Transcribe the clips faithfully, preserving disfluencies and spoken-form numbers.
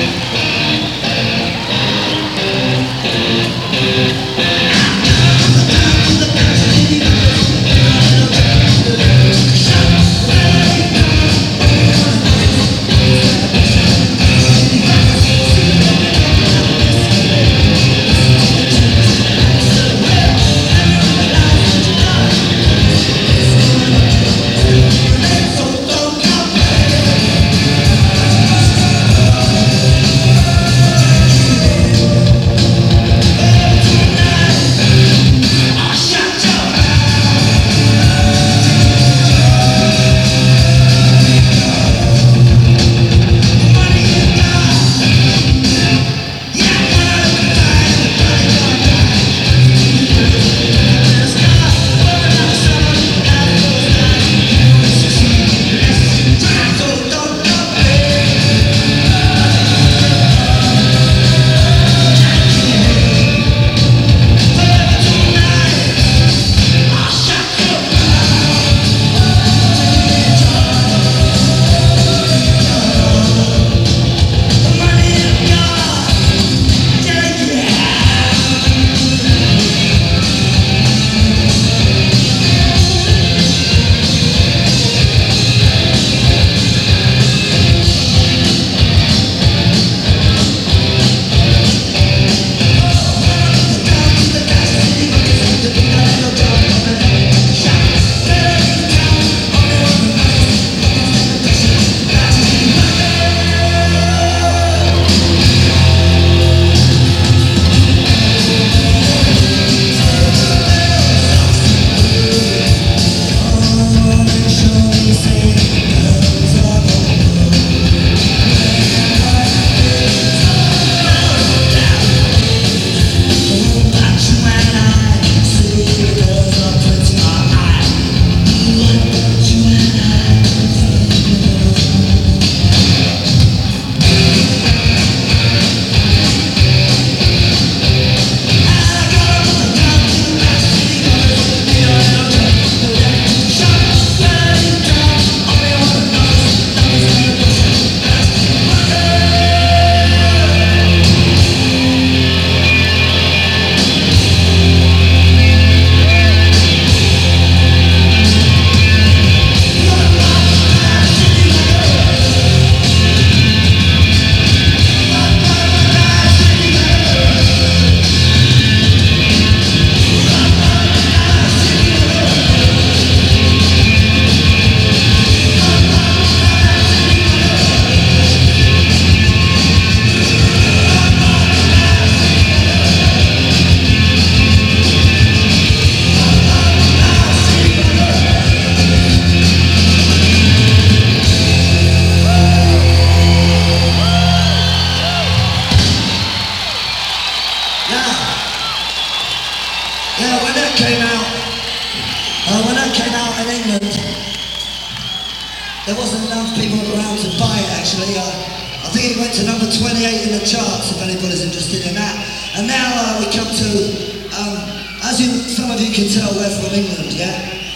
There wasn't enough people around to buy it actually. Uh, I think it went to number twenty-eight in the charts if anybody's interested in that. And now uh, we come to, um, as you, some of you can tell, we're from England, yeah?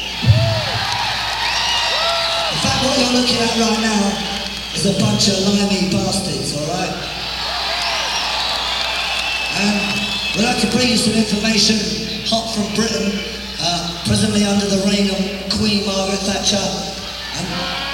In fact, what you're looking at right now is a bunch of limey bastards, alright? And we'd like to bring you some information hot from Britain, uh, presently under the reign of Queen Margaret Thatcher. And